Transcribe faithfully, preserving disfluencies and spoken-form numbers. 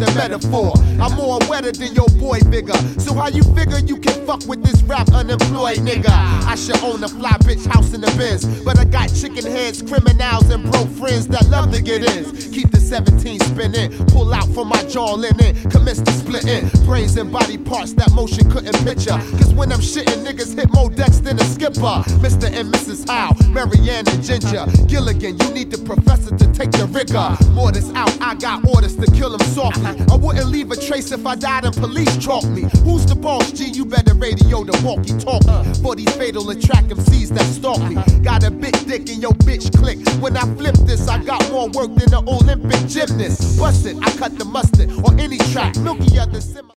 the metaphor. I'm more wetter than your boy bigger. So how you figure you can fuck with this rap unemployed nigga? I should own a fly bitch house in the Benz, but I got chicken heads, criminals, and broke friends that love to get in. Keep the seventeen spinning, pull out from my jaw linen, commence to splitting brains and body parts that motion couldn't picture. Cause when I'm shitting, niggas hit more decks than a skipper. Mister and Missus Howe, Marianne and Ginger, Gilligan, you need the professor to take the rigor. Mortis out, I got orders to kill him softly. I wouldn't leave a trace if I died and police chalk me. Who's the boss, G? You better radio the walkie-talkie for these fatal attract M Cs that stalk me. Got a big dick in your bitch click. When I flip this, I got more work than an Olympic gymnast. Bust it, I cut the mustard on any track. Milky other